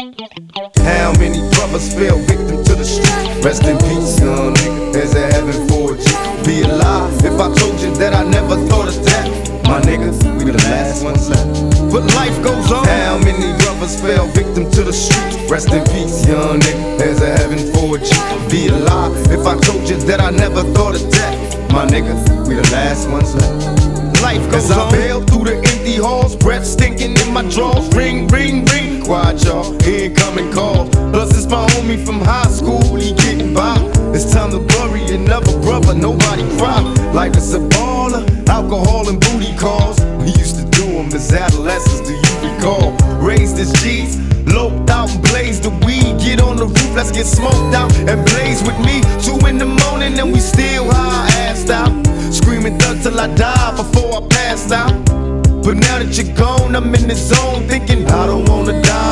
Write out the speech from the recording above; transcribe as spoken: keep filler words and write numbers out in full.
How many brothers fell victim to the street? Rest in peace, young nigga, there's a heaven for you. Be alive if I told you that I never thought of that. My niggas, we the last ones left, but life goes on. How many brothers fell victim to the streets? Rest in peace, young nigga, there's a heaven for you. Be alive if I told you that I never thought of that. My niggas, we the last ones left. Life goes on. As I bail through the empty halls, breath stinking in my drawers. Ring, ring, ring, quiet y'all, incoming call. Plus it's my homie from high school, he getting by. It's time to bury another brother, nobody cry. Life is a baller, alcohol and booty calls. We used to do them as adolescents, do you recall? Raised as G's, loped out and blazed the weed. Get on the roof, let's get smoked out and blaze with me. Two in the morning and we still high, assed out. Screaming thug till I die before I pass out. But now that you're gone, I'm in the zone thinking I don't wanna die